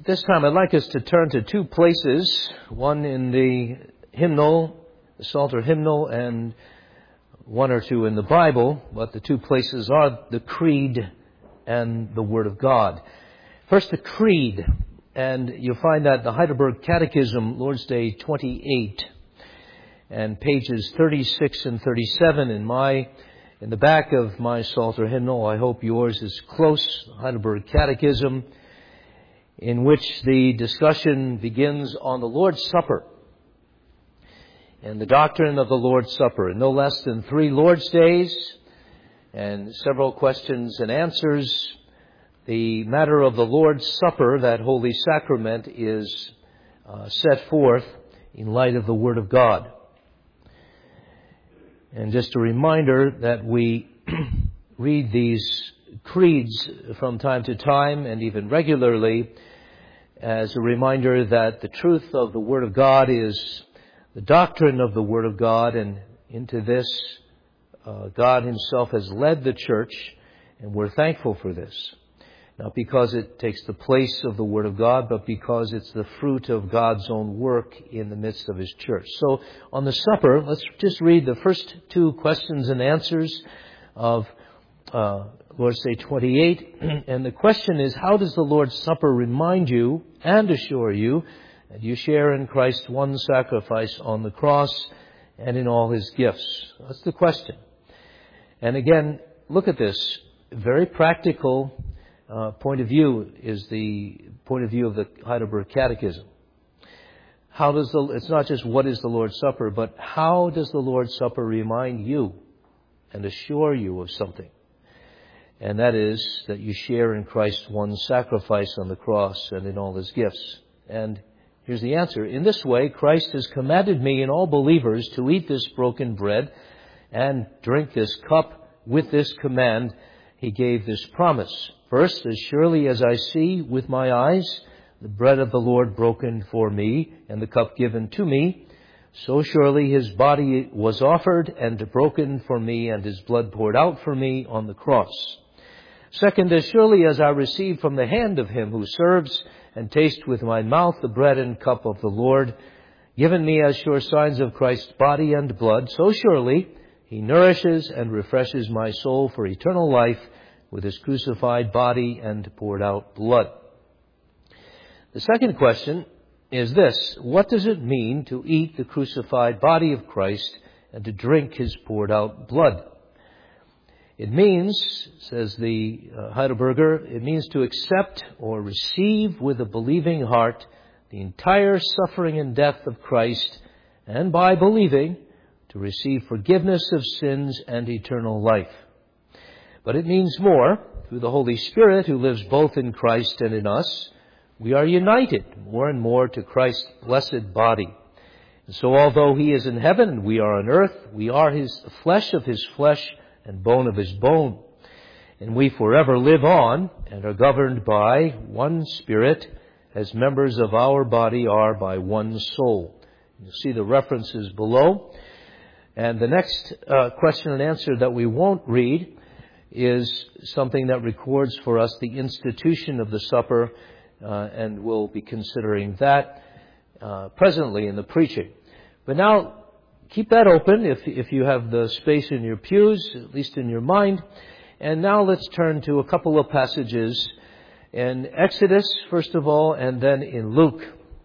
At this time, I'd like us to turn to two places, one in the hymnal, the Psalter hymnal, and one or two in the Bible, but the two places are the Creed and the Word of God. First, the Creed, and you'll find that the Heidelberg Catechism, Lord's Day 28, and pages 36 and 37 in the back of my Psalter hymnal. I hope yours is close, Heidelberg Catechism, in which the discussion begins on the Lord's Supper and the doctrine of the Lord's Supper. In no less than 3 Lord's Days and several questions and answers, the matter of the Lord's Supper, that holy sacrament, is set forth in light of the Word of God. And just a reminder that we read these creeds from time to time and even regularly as a reminder that the truth of the Word of God is the doctrine of the Word of God, and into this God Himself has led the church, and we're thankful for this. Not because it takes the place of the Word of God, but because it's the fruit of God's own work in the midst of His church. So on the supper, let's just read the first 2 questions and answers of Lord's Day 28. And the question is, how does the Lord's Supper remind you and assure you that you share in Christ's one sacrifice on the cross and in all His gifts? That's the question. And again, look at this. Very practical point of view is the point of view of the Heidelberg Catechism. It's not just what is the Lord's Supper, but how does the Lord's Supper remind you and assure you of something? And that is that you share in Christ's one sacrifice on the cross and in all His gifts. And here's the answer. In this way, Christ has commanded me and all believers to eat this broken bread and drink this cup. With this command, He gave this promise. First, as surely as I see with my eyes the bread of the Lord broken for me and the cup given to me, so surely His body was offered and broken for me and His blood poured out for me on the cross. Second, as surely as I receive from the hand of Him who serves and taste with my mouth the bread and cup of the Lord, given me as sure signs of Christ's body and blood, so surely He nourishes and refreshes my soul for eternal life with His crucified body and poured out blood. The second question is this: what does it mean to eat the crucified body of Christ and to drink His poured out blood? It means, says the Heidelberger, it means to accept or receive with a believing heart the entire suffering and death of Christ, and by believing, to receive forgiveness of sins and eternal life. But it means more. Through the Holy Spirit, who lives both in Christ and in us, we are united more and more to Christ's blessed body. And so although He is in heaven and we are on earth, we are His flesh of His flesh and bone of His bone. And we forever live on and are governed by one Spirit, as members of our body are by one soul. You'll see the references below. And the next question and answer that we won't read is something that records for us the institution of the supper, and we'll be considering that presently in the preaching. But now, keep that open if you have the space in your pews, at least in your mind. And now let's turn to a couple of passages in Exodus, first of all, and then in Luke.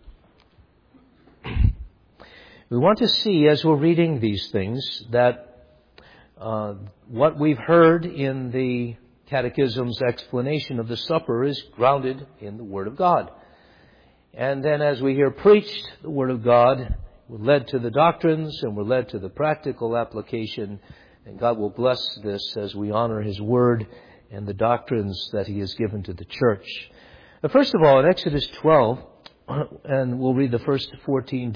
We want to see, as we're reading these things, that what we've heard in the Catechism's explanation of the supper is grounded in the Word of God. And then as we hear preached the Word of God, we're led to the doctrines and we're led to the practical application. And God will bless this as we honor His Word and the doctrines that He has given to the church. But first of all, in Exodus 12, and we'll read the first 14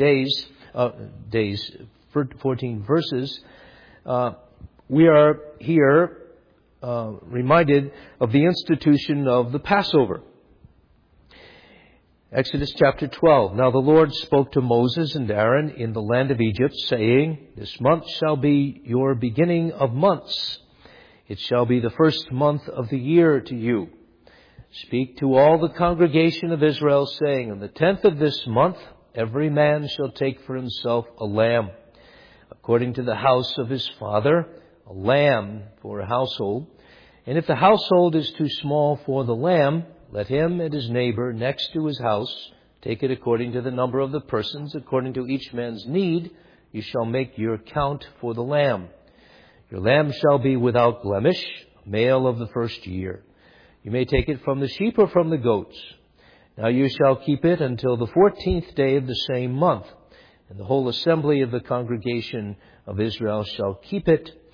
verses, we are here reminded of the institution of the Passover. Exodus chapter 12. Now the Lord spoke to Moses and Aaron in the land of Egypt, saying, This month shall be your beginning of months. It shall be the first month of the year to you. Speak to all the congregation of Israel, saying, on the 10th of this month, every man shall take for himself a lamb, according to the house of his father, a lamb for a household. And if the household is too small for the lamb, let him and his neighbor next to his house take it according to the number of the persons, according to each man's need. You shall make your count for the lamb. Your lamb shall be without blemish, male of the first year. You may take it from the sheep or from the goats. Now you shall keep it until the 14th day of the same month, and the whole assembly of the congregation of Israel shall kill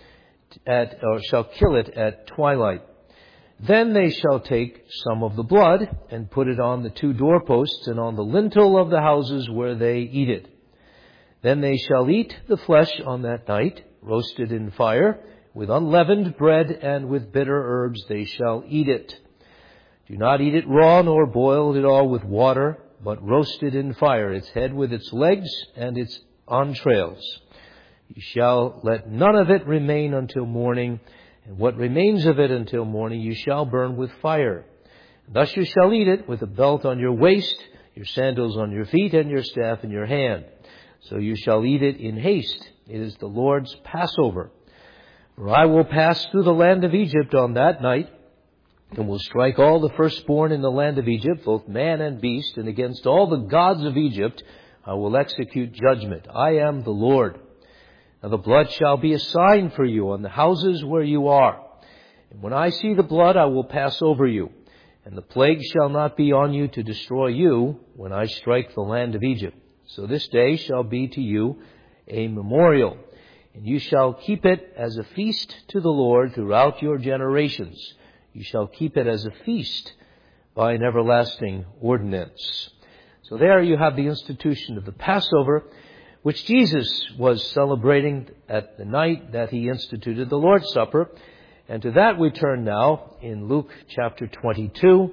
it at twilight. Then they shall take some of the blood and put it on the 2 doorposts and on the lintel of the houses where they eat it. Then they shall eat the flesh on that night, roasted in fire, with unleavened bread and with bitter herbs they shall eat it. Do not eat it raw nor boiled at all with water, but roasted in fire, its head with its legs and its entrails. You shall let none of it remain until morning, and what remains of it until morning you shall burn with fire. Thus you shall eat it with a belt on your waist, your sandals on your feet, and your staff in your hand. So you shall eat it in haste. It is the Lord's Passover. For I will pass through the land of Egypt on that night, and will strike all the firstborn in the land of Egypt, both man and beast, and against all the gods of Egypt I will execute judgment. I am the Lord. Now the blood shall be a sign for you on the houses where you are. And when I see the blood, I will pass over you, and the plague shall not be on you to destroy you when I strike the land of Egypt. So this day shall be to you a memorial, and you shall keep it as a feast to the Lord throughout your generations. You shall keep it as a feast by an everlasting ordinance. So there you have the institution of the Passover, which Jesus was celebrating at the night that he instituted the Lord's Supper. And to that we turn now in Luke chapter 22,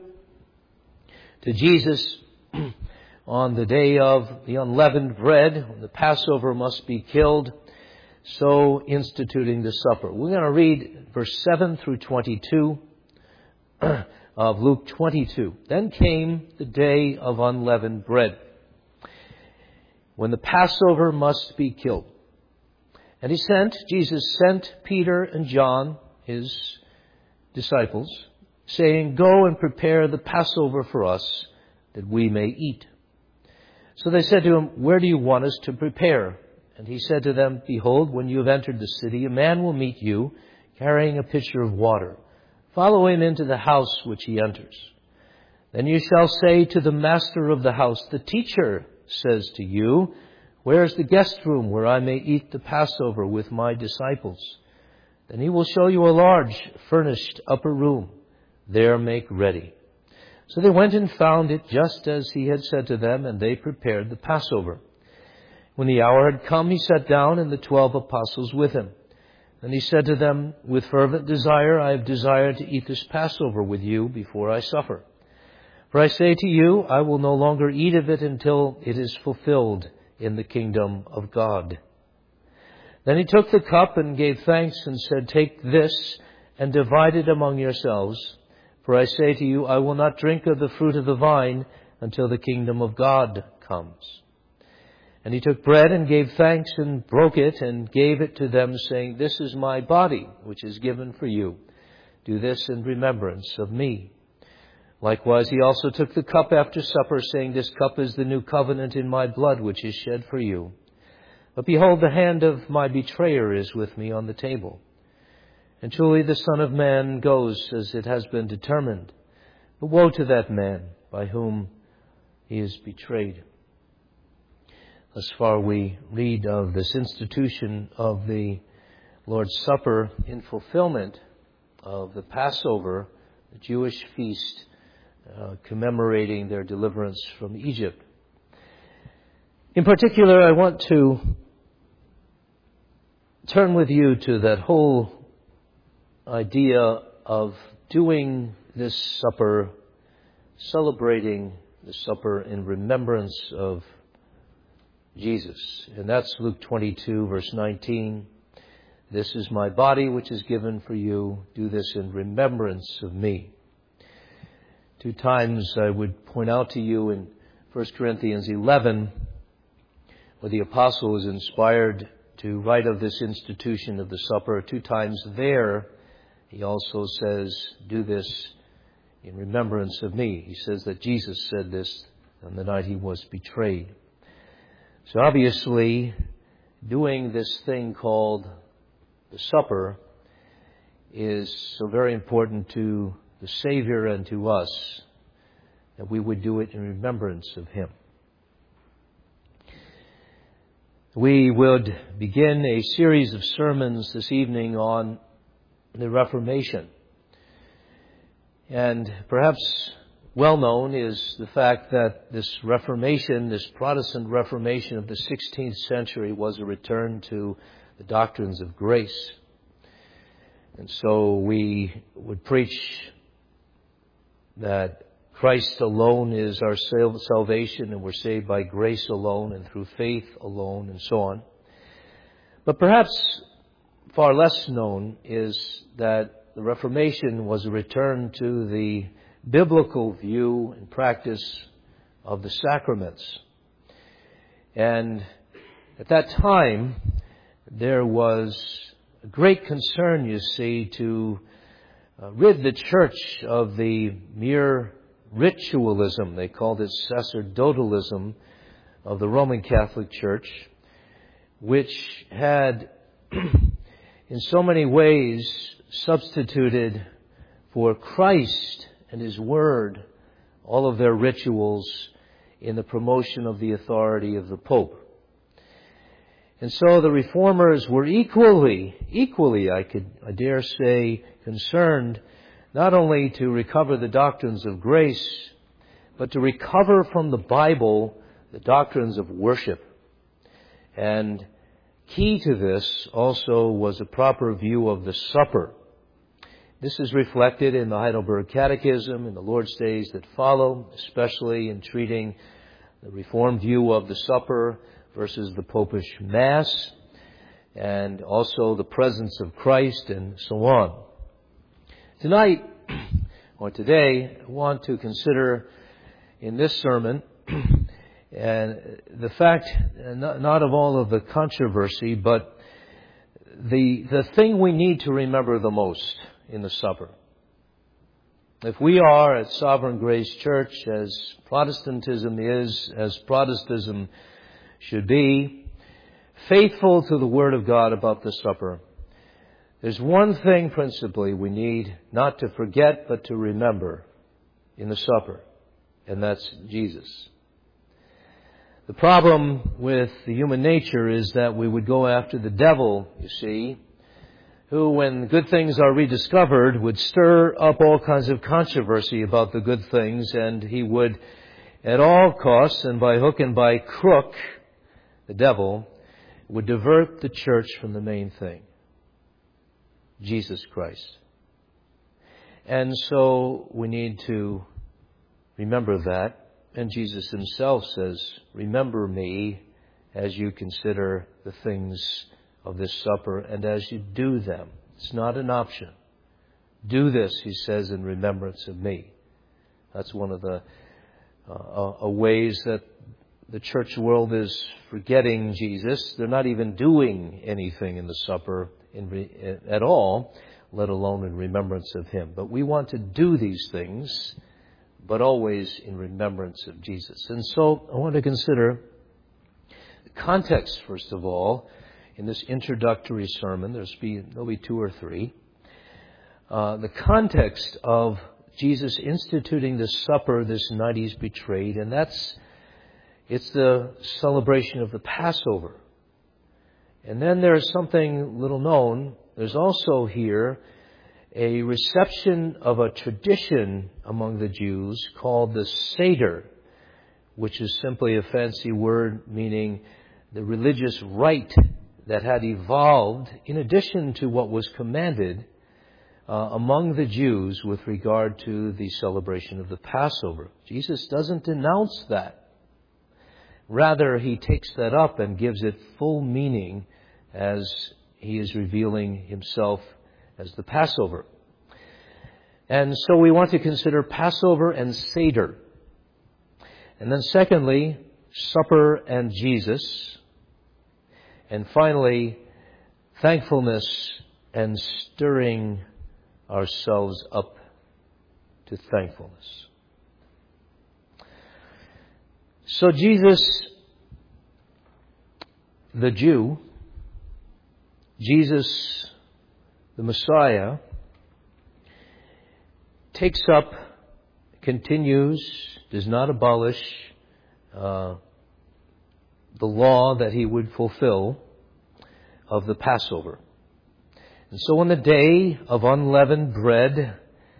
to Jesus on the day of the unleavened bread, when the Passover must be killed, so instituting the supper. We're going to read verse 7 through 22 of Luke 22. Then came the day of unleavened bread, when the Passover must be killed. And Jesus sent Peter and John, his disciples, saying, Go and prepare the Passover for us, that we may eat. So they said to him, Where do you want us to prepare? And he said to them, Behold, when you have entered the city, a man will meet you, carrying a pitcher of water. Follow him into the house which he enters. Then you shall say to the master of the house, The teacher says to you, Where is the guest room where I may eat the Passover with my disciples? Then he will show you a large, furnished upper room. There make ready. So they went and found it just as he had said to them, and they prepared the Passover. When the hour had come, he sat down, and the 12 apostles with him. And he said to them, With fervent desire I have desired to eat this Passover with you before I suffer. For I say to you, I will no longer eat of it until it is fulfilled in the kingdom of God. Then he took the cup and gave thanks and said, Take this and divide it among yourselves. For I say to you, I will not drink of the fruit of the vine until the kingdom of God comes. And he took bread and gave thanks and broke it and gave it to them, saying, This is my body, which is given for you. Do this in remembrance of me. Likewise, he also took the cup after supper, saying, This cup is the new covenant in my blood, which is shed for you. But behold, the hand of my betrayer is with me on the table. And truly the Son of Man goes as it has been determined. But woe to that man by whom he is betrayed. Thus far we read of this institution of the Lord's Supper in fulfillment of the Passover, the Jewish feast commemorating their deliverance from Egypt. In particular, I want to turn with you to that whole idea of doing this supper, celebrating the supper in remembrance of Jesus. And that's Luke 22, verse 19. This is my body, which is given for you. Do this in remembrance of me. Two times I would point out to you in 1 Corinthians 11, where the apostle was inspired to write of this institution of the supper. Two times there, he also says, do this in remembrance of me. He says that Jesus said this on the night he was betrayed. So obviously, doing this thing called the supper is so very important to the Savior and to us, that we would do it in remembrance of Him. We would begin a series of sermons this evening on the Reformation. And perhaps well known is the fact that this Reformation, this Protestant Reformation of the 16th century, was a return to the doctrines of grace. And so we would preach that Christ alone is our salvation, and we're saved by grace alone and through faith alone, and so on. But perhaps far less known is that the Reformation was a return to the biblical view and practice of the sacraments. And at that time, there was a great concern, you see, to rid the church of the mere ritualism, they called it sacerdotalism, of the Roman Catholic Church, which had in so many ways substituted for Christ and His Word all of their rituals in the promotion of the authority of the Pope. And so the Reformers were equally, I dare say, concerned not only to recover the doctrines of grace, but to recover from the Bible the doctrines of worship. And key to this also was a proper view of the supper. This is reflected in the Heidelberg Catechism in the Lord's Days that follow, especially in treating the Reformed view of the supper versus the Popish Mass, and also the presence of Christ and so on. Tonight, or today, I want to consider in this sermon and the fact, not of all of the controversy, but the thing we need to remember the most in the supper. If we are at Sovereign Grace Church, as Protestantism is, as Protestantism should be, faithful to the Word of God about the supper, there's one thing principally we need not to forget but to remember in the supper, and that's Jesus. The problem with the human nature is that we would go after the devil, you see, who, when good things are rediscovered, would stir up all kinds of controversy about the good things, and he would, at all costs and by hook and by crook, the devil would divert the church from the main thing, Jesus Christ. And so we need to remember that. And Jesus Himself says, remember me as you consider the things of this supper and as you do them. It's not an option. Do this, He says, in remembrance of me. That's one of the ways that the church world is forgetting Jesus. They're not even doing anything in the supper at all, let alone in remembrance of Him. But we want to do these things, but always in remembrance of Jesus. And so I want to consider the context, first of all, in this introductory sermon. There'll be two or three. The context of Jesus instituting the supper this night He's betrayed, and it's the celebration of the Passover. And then there's something little known. There's also here a reception of a tradition among the Jews called the Seder, which is simply a fancy word meaning the religious rite that had evolved in addition to what was commanded among the Jews with regard to the celebration of the Passover. Jesus doesn't denounce that. Rather, He takes that up and gives it full meaning as He is revealing Himself as the Passover. And so we want to consider Passover and Seder. And then secondly, supper and Jesus. And finally, thankfulness and stirring ourselves up to thankfulness. So Jesus, the Jew, Jesus, the Messiah, takes up, continues, does not abolish the law that he would fulfill of the Passover. And so on the day of unleavened bread,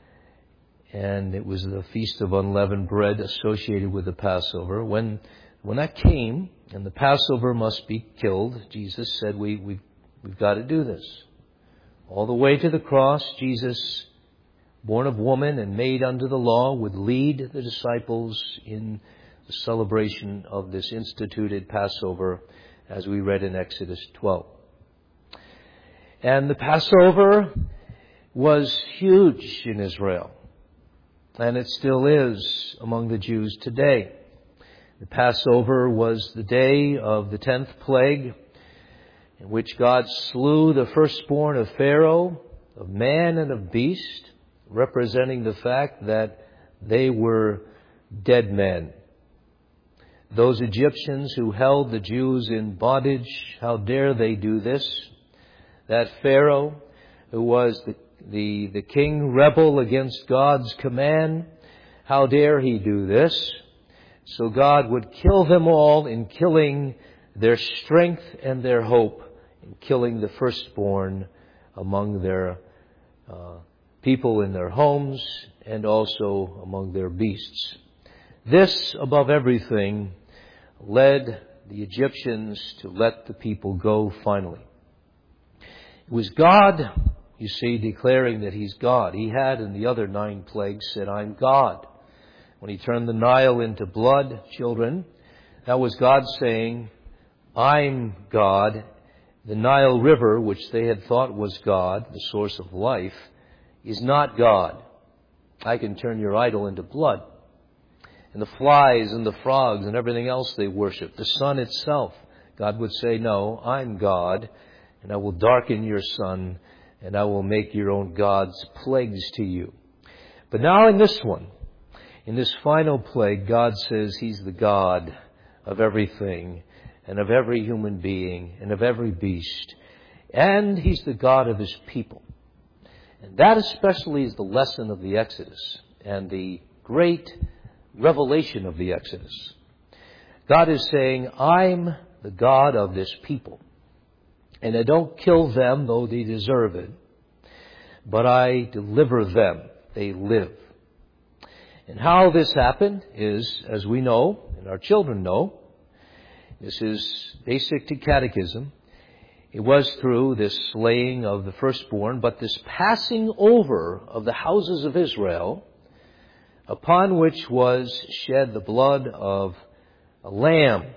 and it was the Feast of Unleavened Bread associated with the Passover, when that came, and the Passover must be killed, Jesus said, we've got to do this. All the way to the cross, Jesus, born of woman and made under the law, would lead the disciples in the celebration of this instituted Passover, as we read in Exodus 12. And the Passover was huge in Israel, and it still is among the Jews today. The Passover was the day of the 10th plague, in which God slew the firstborn of Pharaoh, of man and of beast, representing the fact that they were dead men. Those Egyptians who held the Jews in bondage, how dare they do this? That Pharaoh, who was the king rebel against God's command, how dare he do this? So God would kill them all in killing their strength and their hope, in killing the firstborn among their people in their homes and also among their beasts. This, above everything, led the Egyptians to let the people go finally. It was God, you see, declaring that He's God. He had in the other 9 plagues said, I'm God. When He turned the Nile into blood, children, that was God saying, I'm God. The Nile River, which they had thought was God, the source of life, is not God. I can turn your idol into blood. And the flies and the frogs and everything else they worship, the sun itself, God would say, no, I'm God, and I will darken your sun, and I will make your own gods plagues to you. But now in this one, in this final plague, God says He's the God of everything, and of every human being, and of every beast. And He's the God of His people. And that especially is the lesson of the Exodus, and the great revelation of the Exodus. God is saying, I'm the God of this people. And I don't kill them, though they deserve it, but I deliver them. They live. And how this happened is, as we know, and our children know, this is basic to catechism, it was through this slaying of the firstborn, but this passing over of the houses of Israel, upon which was shed the blood of a lamb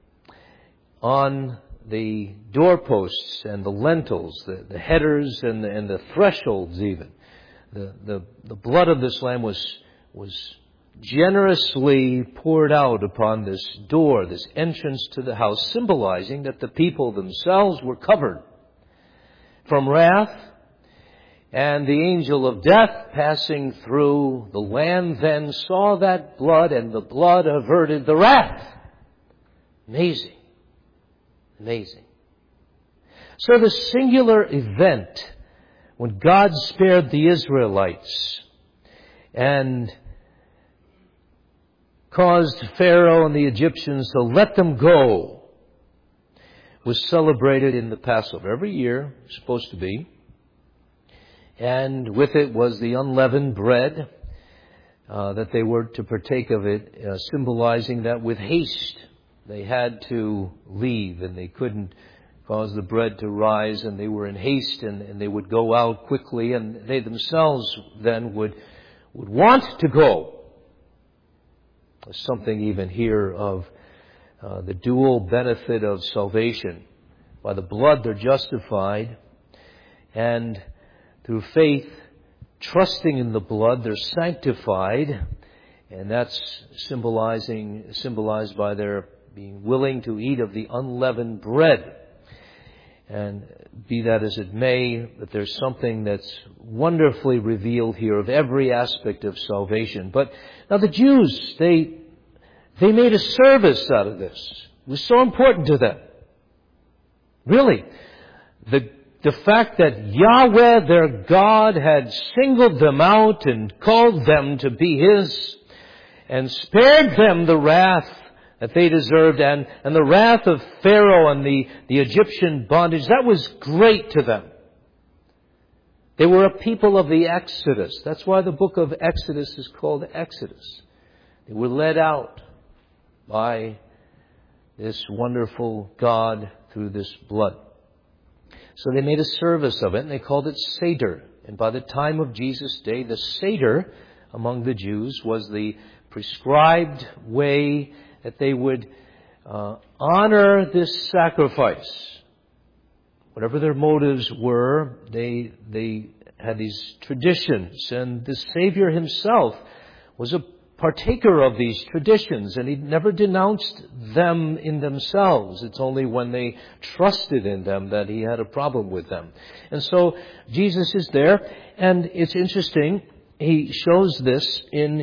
on the doorposts and the lintels, the headers and the thresholds even. The blood of this lamb was generously poured out upon this door, this entrance to the house, symbolizing that the people themselves were covered from wrath. And the angel of death passing through the land then saw that blood, and the blood averted the wrath. Amazing. Amazing. So the singular event when God spared the Israelites and caused Pharaoh and the Egyptians to let them go was celebrated in the Passover. Every year, supposed to be. And with it was the unleavened bread, that they were to partake of it, symbolizing that with haste they had to leave, and they couldn't cause the bread to rise, and they were in haste, and they would go out quickly, and they themselves then would want to go. There's something even here of the dual benefit of salvation. By the blood they're justified, and through faith trusting in the blood, they're sanctified, and that's symbolized by their being willing to eat of the unleavened bread. And be that as it may, that there's something that's wonderfully revealed here of every aspect of salvation. But now the Jews, they made a service out of this. It was so important to them. Really. The fact that Yahweh, their God, had singled them out and called them to be His and spared them the wrath that they deserved and the wrath of Pharaoh and the Egyptian bondage, that was great to them. They were a people of the Exodus. That's why the book of Exodus is called Exodus. They were led out by this wonderful God through this blood. So they made a service of it, and they called it Seder. And by the time of Jesus' day, the Seder among the Jews was the prescribed way that they would honor this sacrifice. Whatever their motives were, they had these traditions. And the Savior Himself was a partaker of these traditions, and He never denounced them in themselves. It's only when they trusted in them that He had a problem with them. And so Jesus is there, and it's interesting, He shows this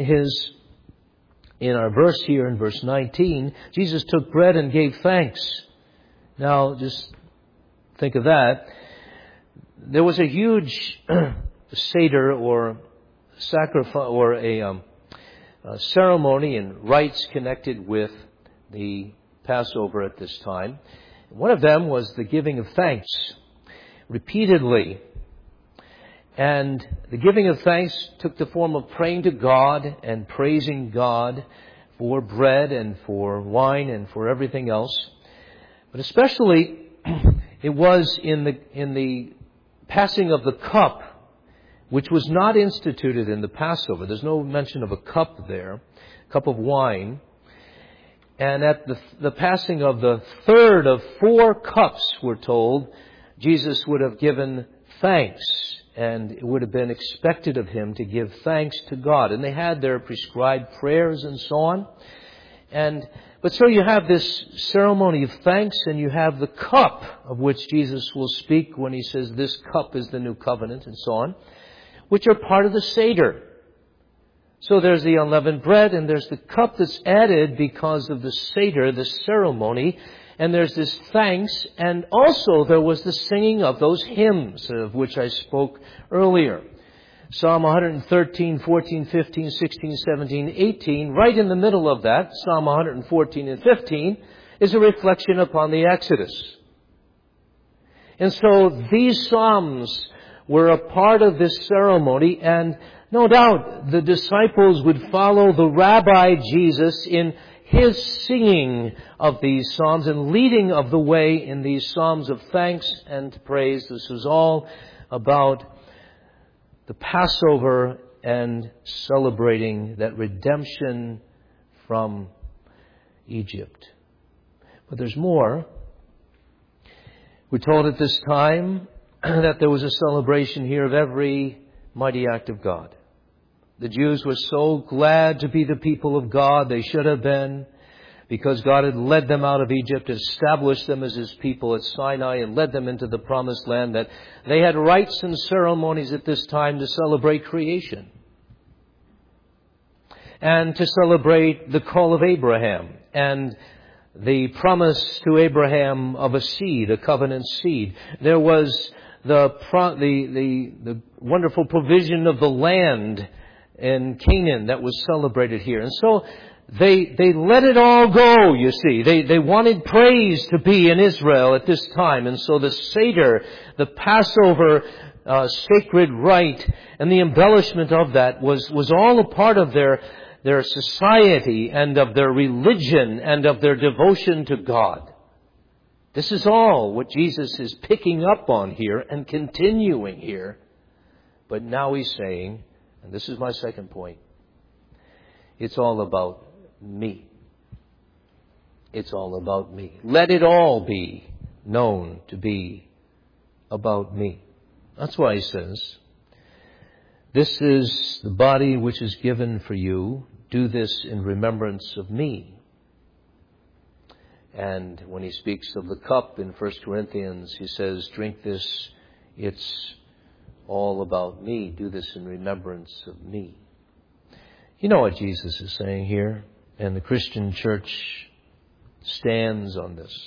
in our verse here in verse 19. Jesus took bread and gave thanks. Now, just think of that. There was a huge Seder or sacrifice or a ceremony and rites connected with the Passover at this time. One of them was the giving of thanks repeatedly. And the giving of thanks took the form of praying to God and praising God for bread and for wine and for everything else. But especially it was in the passing of the cup, which was not instituted in the Passover. There's no mention of a cup there, a cup of wine. And at the passing of the third of 4 cups, we're told, Jesus would have given thanks. And it would have been expected of Him to give thanks to God. And they had their prescribed prayers and so on. But so you have this ceremony of thanks, and you have the cup of which Jesus will speak when He says, this cup is the new covenant, and so on, which are part of the Seder. So there's the unleavened bread, and there's the cup that's added because of the Seder, the ceremony. And there's this thanks, and also there was the singing of those hymns of which I spoke earlier. Psalm 113, 14, 15, 16, 17, 18, right in the middle of that, Psalm 114 and 15, is a reflection upon the Exodus. And so these psalms were a part of this ceremony, and no doubt the disciples would follow the Rabbi Jesus in His singing of these psalms and leading of the way in these psalms of thanks and praise. This is all about the Passover and celebrating that redemption from Egypt. But there's more. We're told at this time that there was a celebration here of every mighty act of God. The Jews were so glad to be the people of God. They should have been, because God had led them out of Egypt, established them as His people at Sinai, and led them into the promised land, that they had rites and ceremonies at this time to celebrate creation and to celebrate the call of Abraham and the promise to Abraham of a seed, a covenant seed. There was the wonderful provision of the land in Canaan that was celebrated here. And so they let it all go, you see. They wanted praise to be in Israel at this time. And so the Seder, the Passover sacred rite, and the embellishment of that was all a part of their society and of their religion and of their devotion to God. This is all what Jesus is picking up on here and continuing here. But now He's saying, and this is my second point, it's all about me. It's all about me. Let it all be known to be about me. That's why He says, This is the body which is given for you. Do this in remembrance of me. And when he speaks of the cup in 1 Corinthians, he says, drink this, it's all about me. Do this in remembrance of me. You know what Jesus is saying here, and the Christian church stands on this.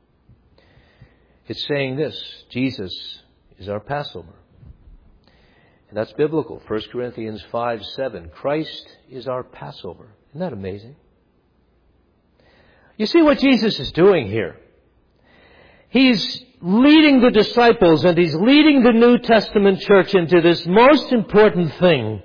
It's saying this: Jesus is our Passover. And that's biblical. 1 Corinthians 5:7. Christ is our Passover. Isn't that amazing? You see what Jesus is doing here? He's leading the disciples and he's leading the New Testament church into this most important thing.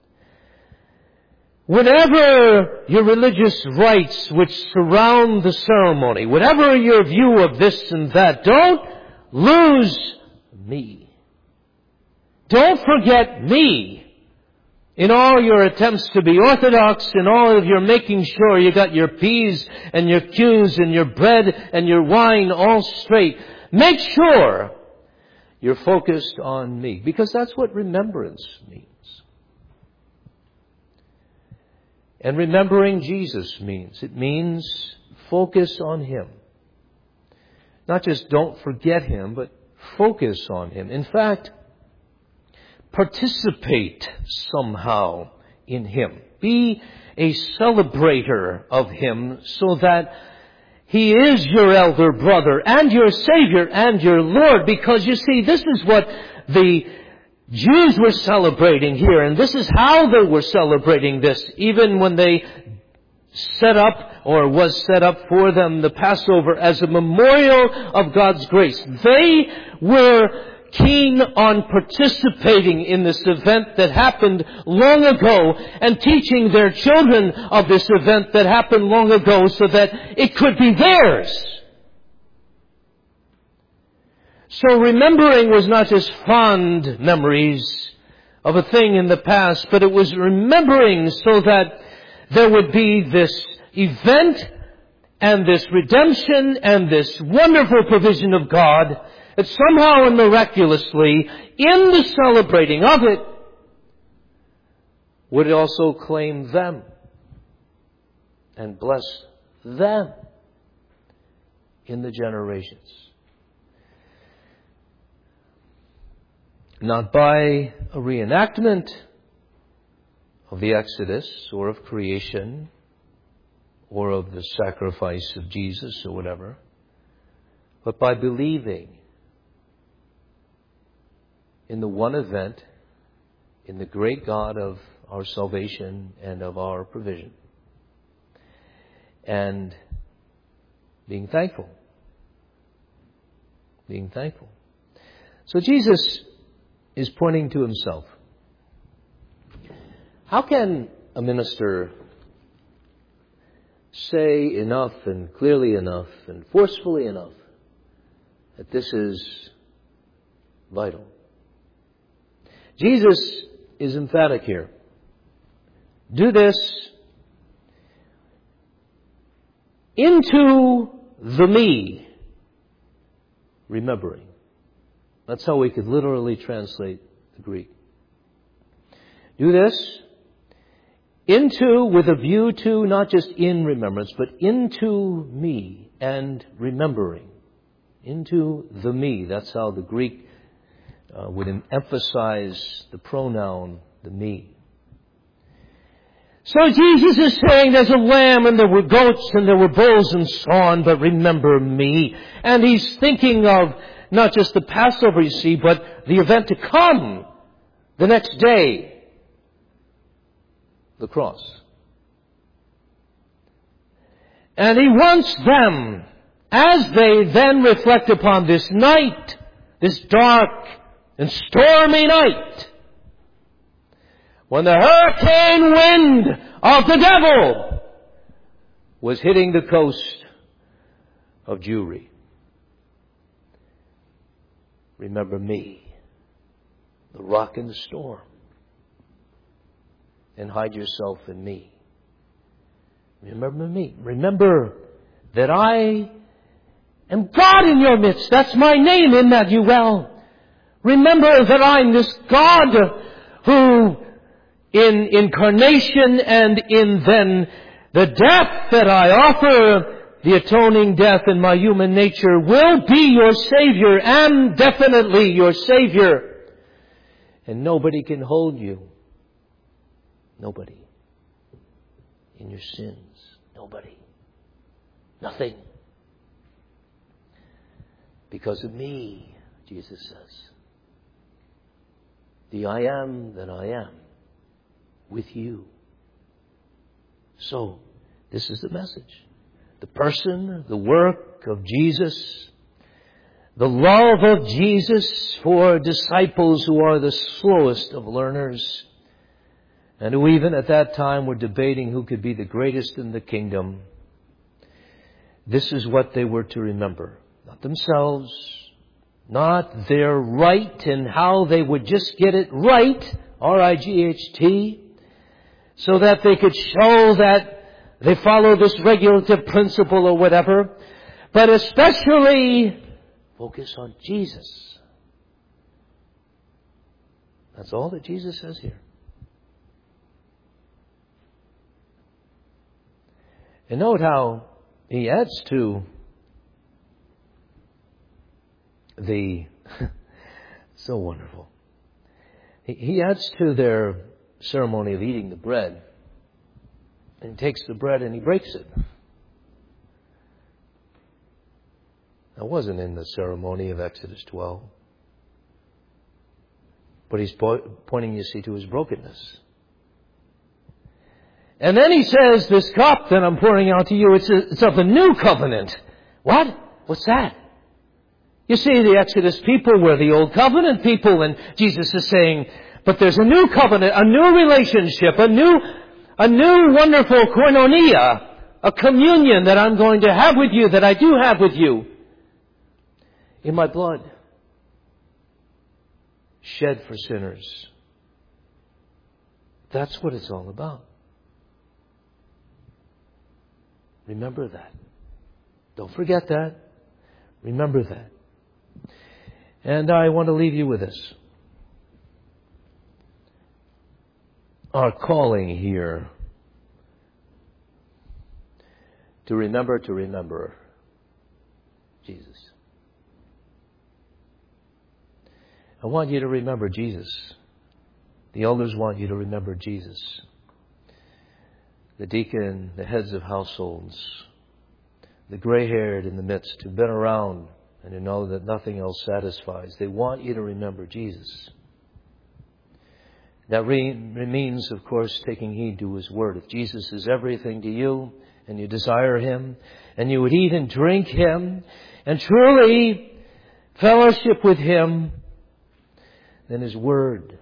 Whatever your religious rites which surround the ceremony, whatever your view of this and that, don't lose me. Don't forget me in all your attempts to be orthodox, in all of your making sure you got your P's and your Q's and your bread and your wine all straight. Make sure you're focused on me, because that's what remembrance means. And remembering Jesus means, it means focus on Him. Not just don't forget Him, but focus on Him. In fact, participate somehow in Him. Be a celebrator of Him so that He is your elder brother and your Savior and your Lord. Because you see, this is what the Jews were celebrating here, and this is how they were celebrating this, even when they set up, or was set up for them, the Passover as a memorial of God's grace. They were keen on participating in this event that happened long ago and teaching their children of this event that happened long ago so that it could be theirs. So remembering was not just fond memories of a thing in the past, but it was remembering so that there would be this event and this redemption and this wonderful provision of God that somehow and miraculously, in the celebrating of it, would also claim them and bless them in the generations. Not by a reenactment of the Exodus or of creation or of the sacrifice of Jesus or whatever, but by believing in the one event, in the great God of our salvation and of our provision, and being thankful. Being thankful. So Jesus is pointing to Himself. How can a minister say enough and clearly enough and forcefully enough that this is vital? Jesus is emphatic here. Do this into the me, remembering. That's how we could literally translate the Greek. Do this into, with a view to, not just in remembrance, but into me and remembering. Into the me. That's how the Greek would emphasize the pronoun, the me. So Jesus is saying there's a lamb and there were goats and there were bulls and so on, but remember me. And He's thinking of not just the Passover, you see, but the event to come, the next day, the cross. And He wants them, as they then reflect upon this night, this dark and stormy night, when the hurricane wind of the devil was hitting the coast of Jewry. Remember me, the rock in the storm, and hide yourself in me. Remember me. Remember that I am God in your midst. That's my name, Emmanuel. Remember that I'm this God who in incarnation and in then the death that I offer, the atoning death in my human nature, will be your Savior, and definitely your Savior. And nobody can hold you. Nobody. In your sins. Nobody. Nothing. Because of me, Jesus says. The I am that I am with you. So, this is the message. The person, the work of Jesus, the love of Jesus for disciples who are the slowest of learners, and who even at that time were debating who could be the greatest in the kingdom. This is what they were to remember. Not themselves, not their right and how they would just get it right, R-I-G-H-T, so that they could show that they follow this regulative principle or whatever, but especially focus on Jesus. That's all that Jesus says here. And note how he adds to the, so wonderful. He adds to their ceremony of eating the bread. And he takes the bread and he breaks it. That wasn't in the ceremony of Exodus 12. But he's pointing, you see, to his brokenness. And then he says, this cup that I'm pouring out to you, it's of the new covenant. What? What's that? You see, the Exodus people were the old covenant people, and Jesus is saying, but there's a new covenant, a new relationship, a new wonderful koinonia, a communion that I'm going to have with you, that I do have with you, in my blood, shed for sinners. That's what it's all about. Remember that. Don't forget that. Remember that. And I want to leave you with this. Our calling here to remember Jesus. I want you to remember Jesus. The elders want you to remember Jesus. The deacon, the heads of households, the gray-haired in the midst who've been around and who know that nothing else satisfies. They want you to remember Jesus. That means, of course, taking heed to His Word. If Jesus is everything to you, and you desire Him, and you would eat and drink Him, and truly fellowship with Him, then His Word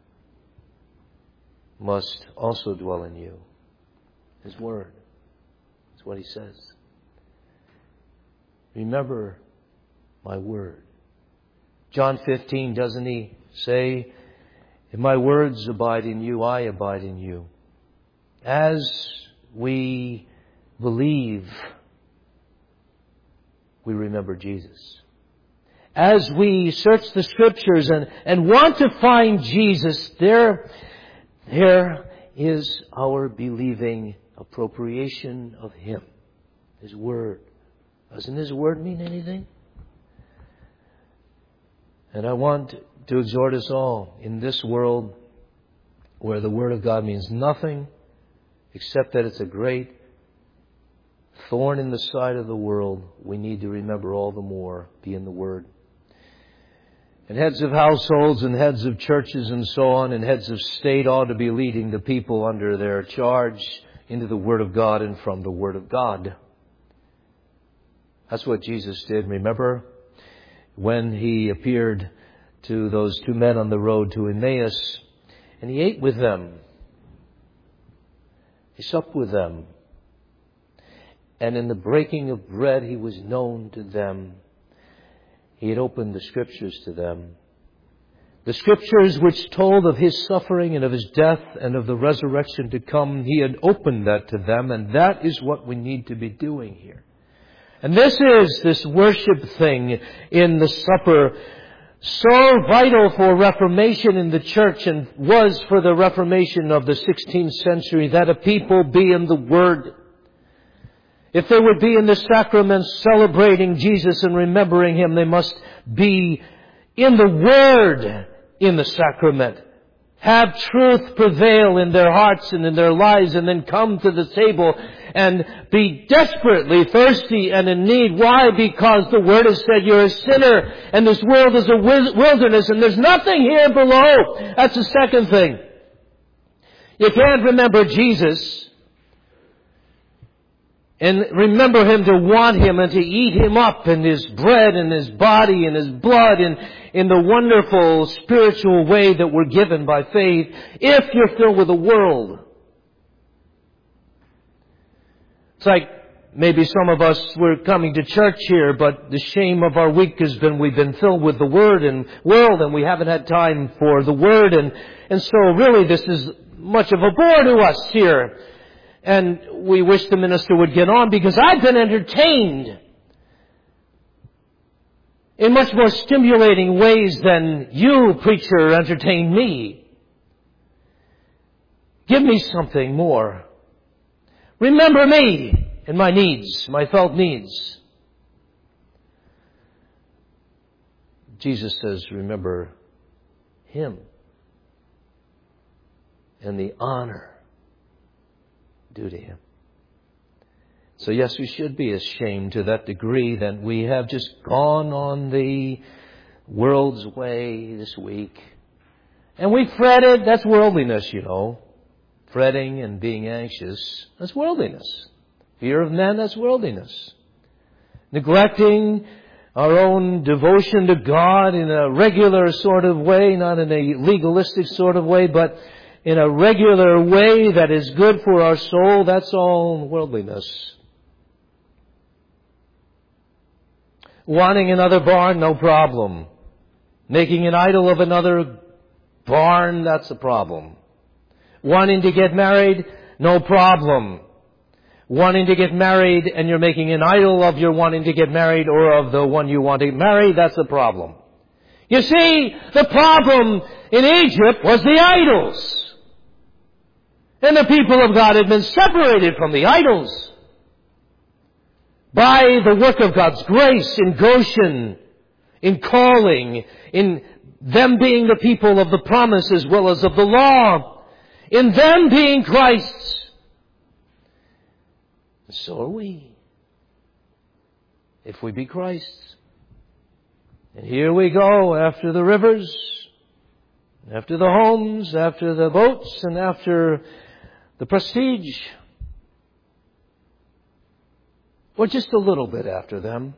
must also dwell in you. His Word. That's what He says. Remember my Word. John 15, doesn't He say, if my words abide in you, I abide in you. As we believe, we remember Jesus. As we search the Scriptures and want to find Jesus, there is our believing appropriation of Him, His Word. Doesn't His Word mean anything? And I want to exhort us all in this world where the Word of God means nothing except that it's a great thorn in the side of the world. We need to remember all the more, be in the Word. And heads of households and heads of churches and so on and heads of state ought to be leading the people under their charge into the Word of God and from the Word of God. That's what Jesus did. Remember when He appeared to those two men on the road to Emmaus and He ate with them. He supped with them. And in the breaking of bread, He was known to them. He had opened the Scriptures to them. The Scriptures which told of His suffering and of His death and of the resurrection to come, He had opened that to them, and that is what we need to be doing here. And this worship thing in the supper so vital for Reformation in the church and was for the Reformation of the 16th century that a people be in the Word. If they would be in the sacraments celebrating Jesus and remembering Him, they must be in the Word in the sacrament. Have truth prevail in their hearts and in their lives, and then come to the table and be desperately thirsty and in need. Why? Because the Word has said you're a sinner and this world is a wilderness and there's nothing here below. That's the second thing. You can't remember Jesus and remember Him to want Him and to eat Him up in His bread and His body and His blood and in the wonderful spiritual way that we're given by faith if you're filled with the world. It's like maybe some of us were coming to church here, but the shame of our week has been we've been filled with the Word and world and we haven't had time for the Word. And so really this is much of a bore to us here. And we wish the minister would get on because I've been entertained in much more stimulating ways than you, preacher, entertain me. Give me something more. Remember me and my needs, my felt needs. Jesus says, remember Him and the honor due to Him. So yes, we should be ashamed to that degree that we have just gone on the world's way this week. And we fretted. That's worldliness, you know. Fretting and being anxious. That's worldliness. Fear of men, that's worldliness. Neglecting our own devotion to God in a regular sort of way, not in a legalistic sort of way, but in a regular way that is good for our soul, that's all worldliness. Wanting another barn, no problem. Making an idol of another barn, that's a problem. Wanting to get married, no problem. Wanting to get married and you're making an idol of your wanting to get married or of the one you want to marry, that's a problem. You see, the problem in Egypt was the idols. And the people of God had been separated from the idols by the work of God's grace in Goshen, in calling, in them being the people of the promise as well as of the law, in them being Christ's. So are we, if we be Christ's. And here we go after the rivers, after the homes, after the boats, and after the prestige. Or just a little bit after them.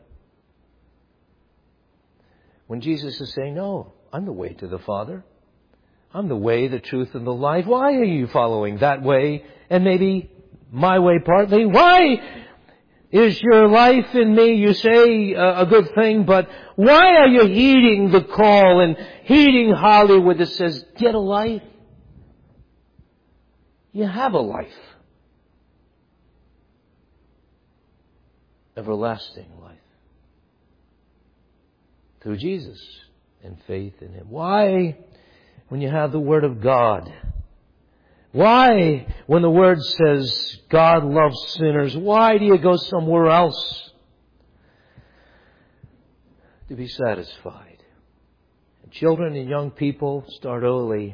When Jesus is saying, no, I'm the way to the Father. I'm the way, the truth, and the life. Why are you following that way? And maybe my way partly. Why is your life in me, you say, a good thing, but why are you heeding the call and heeding Hollywood that says, get a life? You have a life. Everlasting life. Through Jesus and faith in Him. Why, when you have the Word of God? Why, when the Word says God loves sinners, why do you go somewhere else? To be satisfied. And children and young people, start early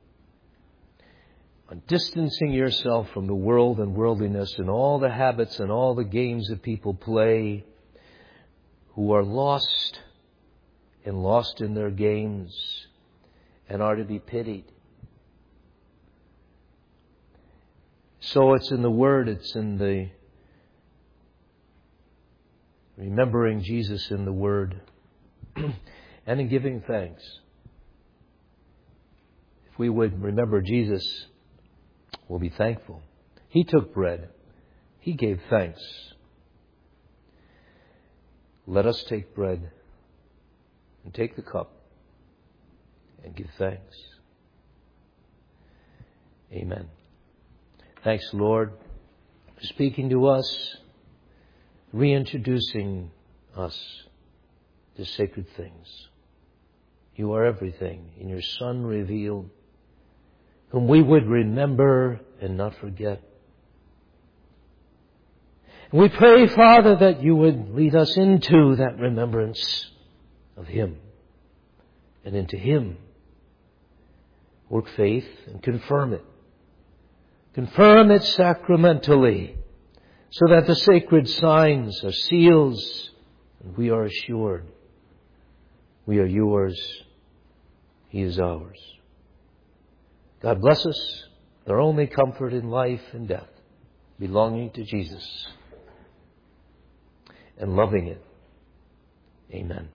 on distancing yourself from the world and worldliness and all the habits and all the games that people play who are lost and lost in their games and are to be pitied. So it's in the Word, it's in the remembering Jesus in the Word and in giving thanks. If we would remember Jesus, we'll be thankful. He took bread. He gave thanks. Let us take bread and take the cup and give thanks. Amen. Thanks, Lord, for speaking to us, reintroducing us to sacred things. You are everything in your Son revealed, whom we would remember and not forget. And we pray, Father, that you would lead us into that remembrance of Him and into Him. Work faith and confirm it. Confirm it sacramentally, so that the sacred signs are seals, and we are assured we are yours, He is ours. God bless us, our only comfort in life and death, belonging to Jesus and loving it. Amen.